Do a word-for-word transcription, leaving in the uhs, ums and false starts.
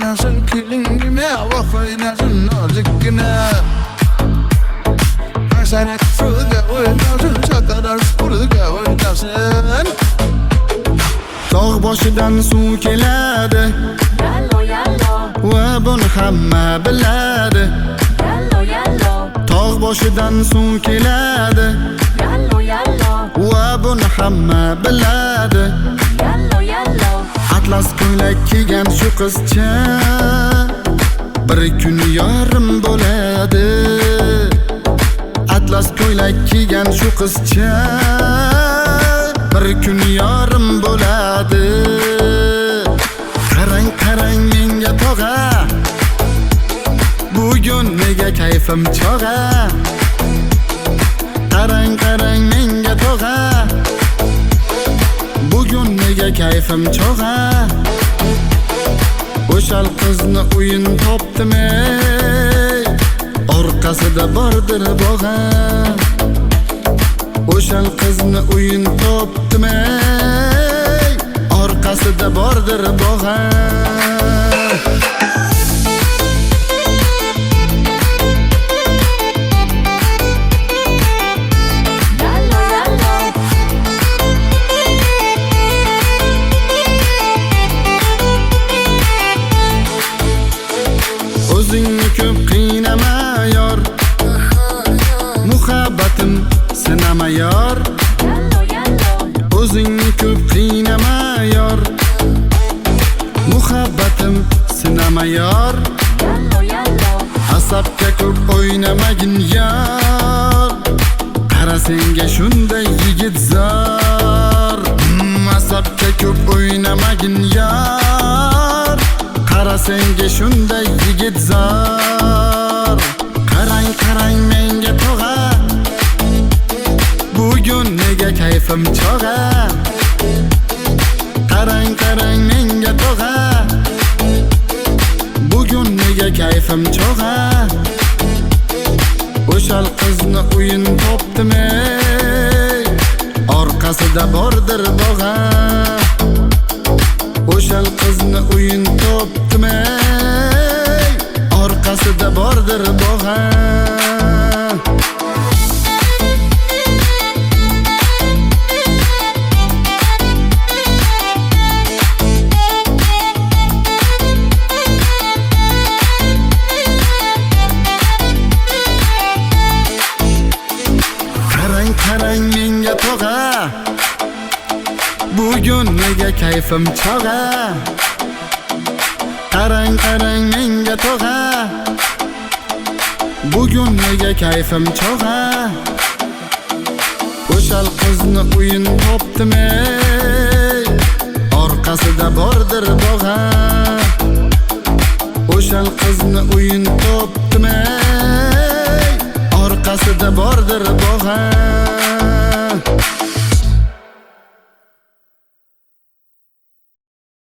oynasın kelingime, vah oynasın nazikkine. Sen fırga oynasın, çakalar fırga oynasın. Dağ başıdan su keladi, Yallo yallo, va buni hamma biladi. yallo yallo, Tog' boshidan suv keladi, yallo yallo, va buni hamma biladi. yallo yallo, Atlas ko'ylak kiygan shu qizcha bir kun yarim bo'ladi. Atlas ko'ylak kiygan shu qizcha bir kun yarim bo'ladi. Qarang qarang menga tog'a, bugun nega kayfim chog'a. Qarang qarang menga tog'a, bugun nega kayfim chog'a. O'shal qizni o'yin topdimi, orqasida bordir bog'a. O'shal qizni o'yin topdimi, orqasida bordir bog'a. yallo yallo, O'zingni ko'p qiynama yor, muhabbatim sinama yor. yallo yallo, O'zingni ko'p qiynama yor, muhabbatim sinama yor. yallo yallo, Asabga ko'p o'ynamagin yor, qara senga shunday yigit zor. Hmm, Asabga ko'p o'ynamagin yor, qara senga shunday yigit zor. Qarang qarang menga tog'a, bugun nega kayfim chog'a. Qarang qarang menga tog'a, bugun nega kayfim chog'a. O'shal qizni o'yin topdimi, orqasida bordir bog'a. O'shal qizni o'yin topdimi, orqasida bordir bog'a. Qarang qarang menga tog'a, bugun nega kayfim chog'a. Qarang qarang menga tog'a, bugun nega kayfim chog'a. O'shal qizni o'yin topdimi, orqasida bordir bog'a. O'shal qizni o'yin topdimi, orqasida bordir bog'a.